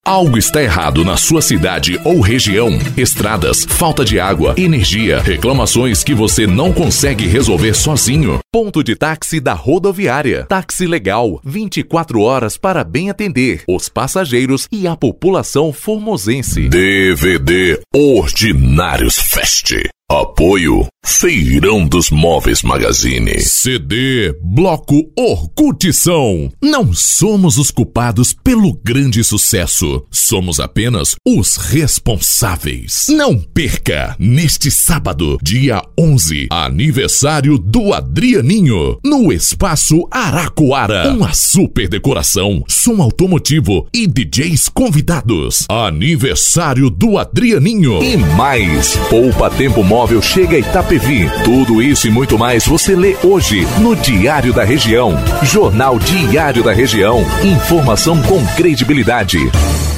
Algo está errado na sua cidade ou região? Estradas, falta de água, energia, reclamações que você não consegue resolver sozinho? Ponto de táxi da rodoviária. Táxi legal, 24 horas para bem atender os passageiros e a população formosense. DVD Ordinários Fest. Apoio Feirão dos Móveis Magazine. CD Bloco Orcutição. Não somos os culpados pelo grande sucesso. Somos apenas os responsáveis. Não perca neste sábado, dia 11, aniversário do Adrianinho, no Espaço Araquara. Uma super decoração, som automotivo e DJs convidados. Aniversário do Adrianinho. E mais, Poupa Tempo Móvel chega a Itapevi. Tudo isso e muito mais você lê hoje no Diário da Região. Jornal Diário da Região. Informação com credibilidade.